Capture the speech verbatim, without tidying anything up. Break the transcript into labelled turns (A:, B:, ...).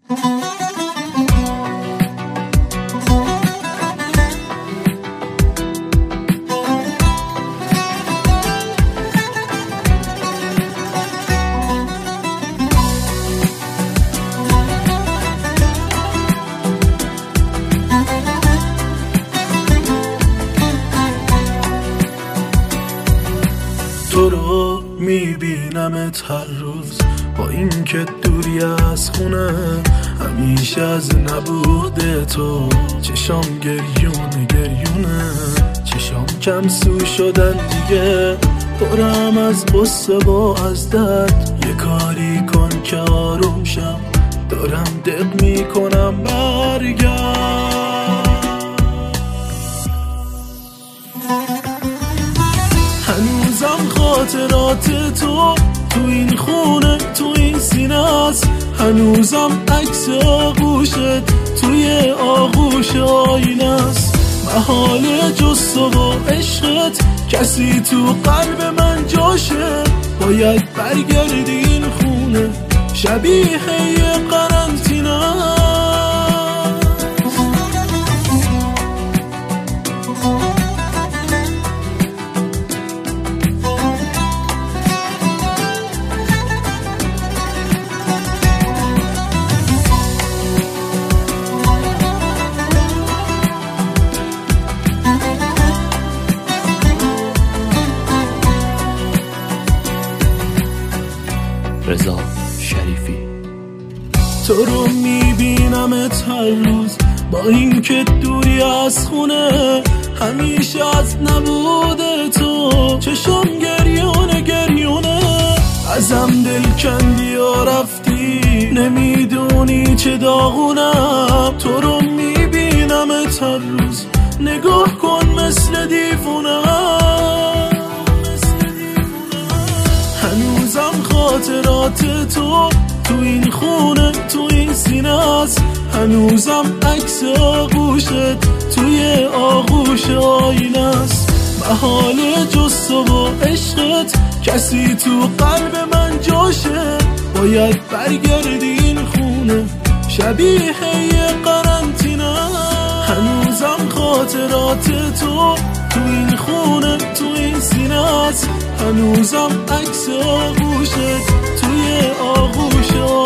A: تو رو میبینمت هر روز، با این که دوری از خونه، همیشه از نبوده تو چشام گریونه گریونه، چشام کم سو شدن دیگه، پرم از غصه و از درد. یه کاری کن که آروم شم، دارم دق میکنم برگرد. هنوزم خاطرات تو تو این خونه، تو این سینه است. هنوزم عکس آغوشت توی آغوش آینه است. محال جز تو و عشقت کسی تو قلب من جاشه. باید برگردی این خونه، شبیه یه قرنطینه.
B: رضا شریفی.
A: تو رو میبینمت هر روز، با این که دوری از خونه، همیشه از نبود تو چشم گریونه گریونه. ازم دل کندی و رفتی، نمیدونی چه داغونم. تو رو میبینمت هر روز، نگاه کن مثل دیوونه. هنوزم خاطرات تو تو این خونه، تو این سینه است. هنوزم عکس آغوشت توی آغوش آینه است. محال جز تو و عشقت کسی تو قلب من جاشه. باید برگردی این خونه، شبیه یه قرنطینه. هنوزم خاطرات تو تو این خونه، تو این سینه است. هنوزم عکس آغوشت توی آغوش